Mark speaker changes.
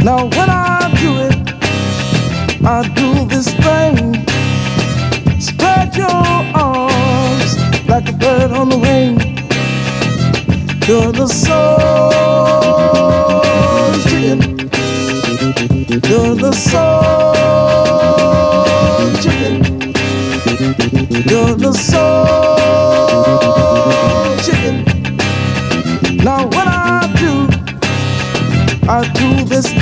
Speaker 1: Now when I do it, I do this thing. Spread your arms like a bird on the wing. You're the soul chicken. You're the soul chicken. You're the soul.